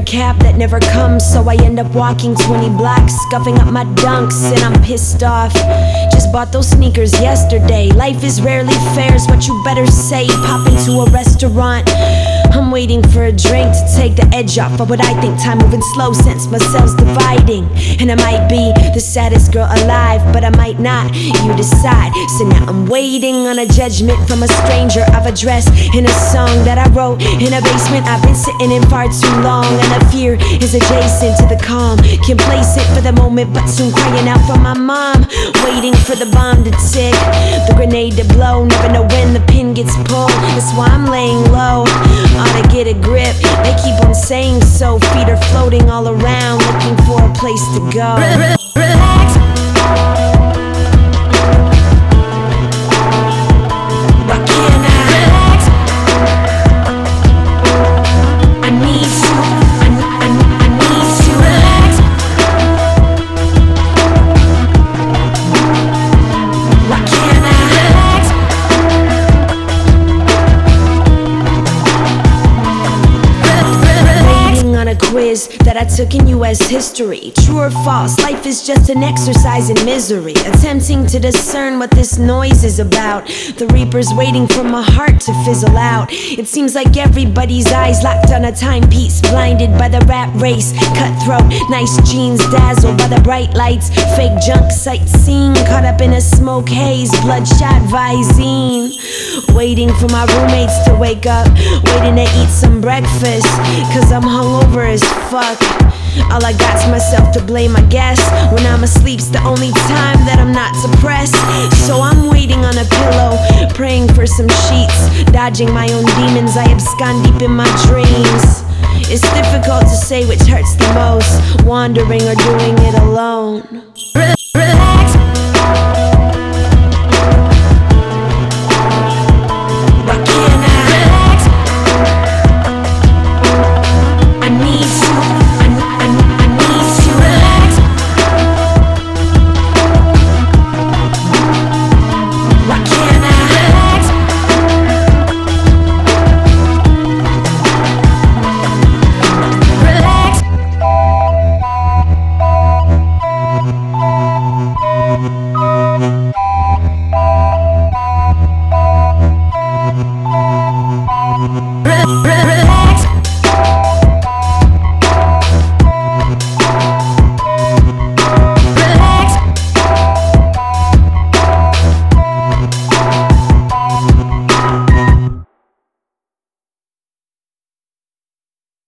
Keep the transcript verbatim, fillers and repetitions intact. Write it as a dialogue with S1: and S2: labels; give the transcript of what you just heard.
S1: cab that never comes, so I end up walking twenty blocks, scuffing up my dunks, and I'm pissed off. Just bought those sneakers yesterday. Life is rarely fair is what you better say. Pop into a restaurant, I'm waiting for a drink to take the edge off of what I think time moving slow since my cells dividing. And I might be the saddest girl alive, but I might not, you decide. So now I'm waiting on a judgment from a stranger I've addressed in a song that I wrote in a basement I've been sitting in far too long. And the fear is adjacent to the calm, complacent for the moment but soon crying out for my mom. Waiting for the bomb to tick, the grenade to blow, never know when the pin gets pulled. That's why I'm laying low, ought to get a grip. They keep on saying so, feet are floating all around, looking for a place to go. Relax. Why can't I relax? I need to, I, I, I need to relax. Why can't I relax? Waiting on a quiz that I took in U S history. True or false, life is just an exercise in misery. Attempting to discern what this noise is about. The reaper's waiting for my heart to fizzle out. It seems like everybody's eyes locked on a timepiece, blinded by the rat race. Cutthroat, nice jeans dazzled by the bright lights. Fake junk sightseeing, caught up in a smoke haze. Bloodshot Visine. Waiting for my roommates to wake up, waiting to eat some breakfast, cause I'm hungover as fuck. All I got's myself to blame, I guess. When I'm asleep's the only time that I'm not depressed. So I'm waiting on a pillow, praying for some sheets. Dodging my own demons, I abscond deep in my dreams. It's difficult to say which hurts the most, wandering or doing it alone.